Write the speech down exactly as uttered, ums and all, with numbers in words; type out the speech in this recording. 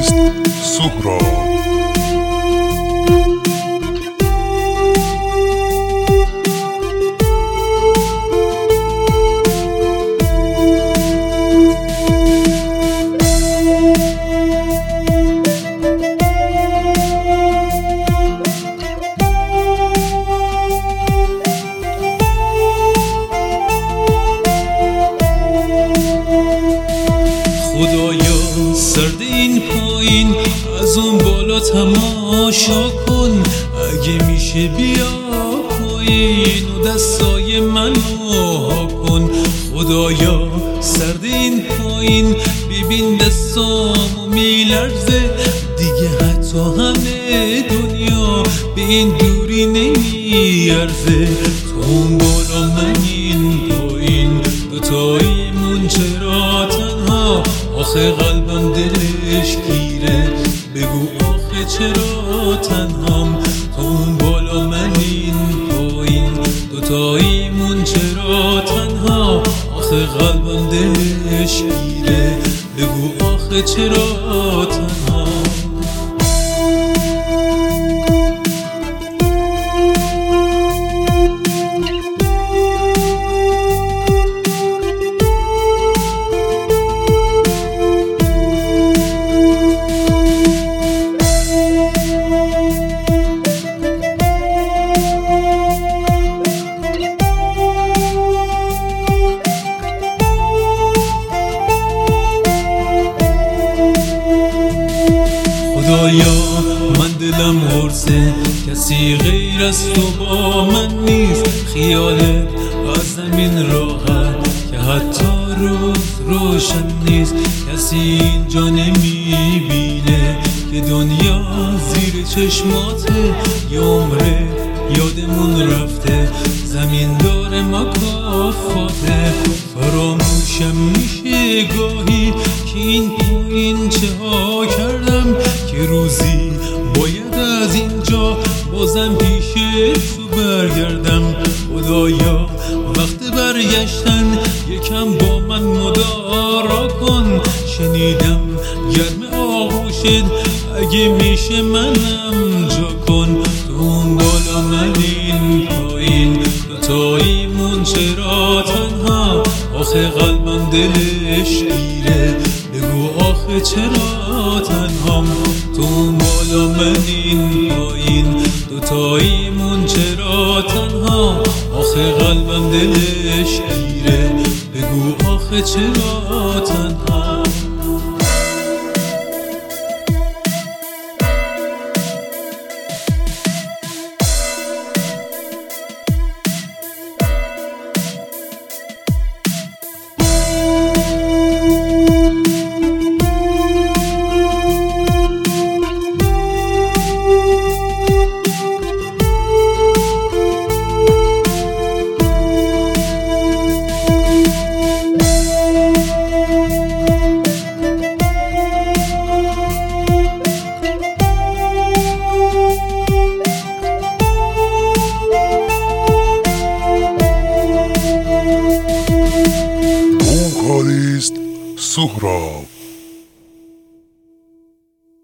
وکالیست سهراب. خدایا سرد این پایین از اون بالا تماشا کن، اگه میشه بیا پایین و دستای منو ها کن. خدایا سرد این پایین ببین دستامو میلرزه، دیگه حتی همه دنیا به این دوری نمیارزه. تو اون بالا من این پایین دوتاییمون چرا تنها؟ آخه قلبم دلش گیره، بگو آخه چرا تنهام؟ تو اون بالا من این پایین دوتاییمون چرا تنها؟ آخه قلبم دلش گیره، بگو آخه چرا تنها؟ خدایا من دلم قرصه، کسی غیر از تو با من نیست. خیالت از زمین راحت که حتی روز روشن نیست. کسی اینجا نمیبینه که دنیا زیر چشماته، یه عمره یادمون رفته، زمین داره مکافاته. فراموشم میشه گاهی که این پایین چه ها کردم، که روزی باید از اینجا بازم پیش تو برگردم. خدایا وقت برگشتن یکم با من مدارا کن، شنیدم گرم آغوشت، اگه میشه منم جا کن. تو اون بالا من این پایین دوتاییمون چرا تنها؟ آخه قلبم دلش گیره، بگو آخه چرا تنهام؟ تو اون بالا من این پایین دوتاییمون چرا تنها؟ آخه قلبم دلش گیره، بگو آخه چرا تنها؟ وکالیست سهراب.